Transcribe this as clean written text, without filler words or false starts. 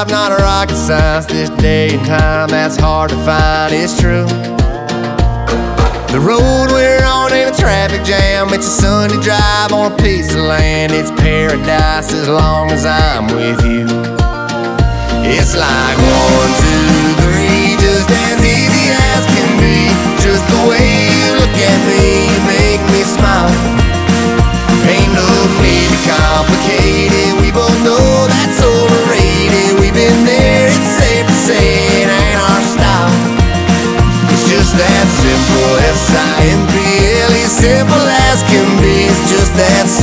life, not a rocket science. This day and time, that's hard to find, it's true. The road we're on ain't a traffic jam. It's a Sunday drive on a piece of land. It's paradise as long as I'm with you. It's like 1, 2, 3, just as easy as can be. Just the way you look at me, you make me smile. Ain't no need to complicate it. We both know that's overrated. We've been there, it's safe to say it ain't our style. It's just that simple, S-I-M-P-L-E, simple as can be. It's just that simple.